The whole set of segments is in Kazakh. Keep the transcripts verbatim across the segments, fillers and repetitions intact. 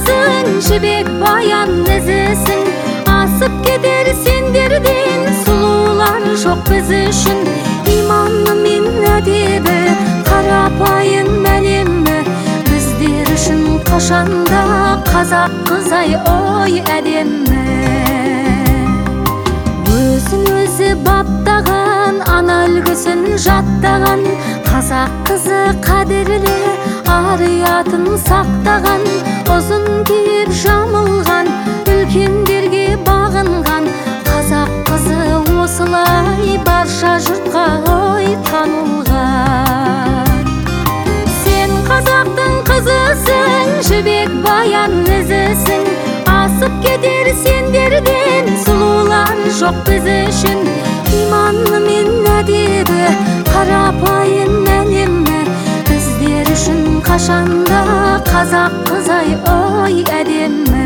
kızısın, jibek bayan izisin. Asıp gider senderden sulular жоқ biz üçün. İmanlı min әдебі, қарапайым мәлемі, біздер үшін қашанда қазақ қызай ой әдемі. Өзін өзі баптаған, ана үлгісін жаттаған, қазақ қызы қадірлі, ар-ұятын сақтаған, ұзын киіп жамылған, үлкендерге бағынған, қазақ қызы осылай барша жұртқа ой танылған. Сен қазақтың қызысың, жібек баян ізісің. Асып кетер сендерден сұлулар жоқ біз үшін. Иманлы мен әдебі, қарапайым әлемі, біздер үшін қашанда қазақ қызай ой әдемі.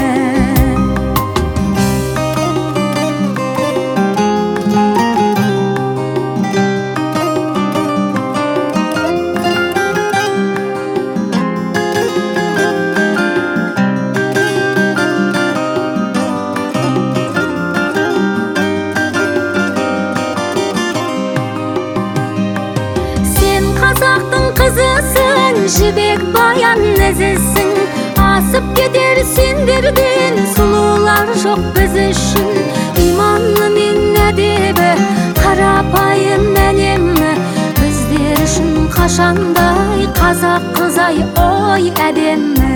Қазақтың қызысың, жібек баян ізісің. Асып кетер сендерден сұлулар жоқ біз үшін. Иманлы мен әдебі, қарапайым әлемі, біздер үшін қашандай қазақ қызай ой әдемі.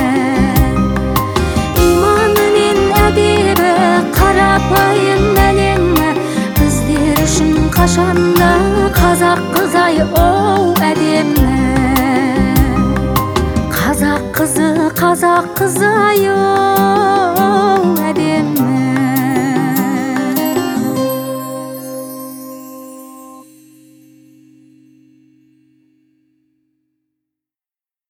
Иманы мен әдебі, қарапайым әлемі, біздер үшін қашанда қазақ қызай оу әдемі. Қазақ қызы, қазақ қызай оу.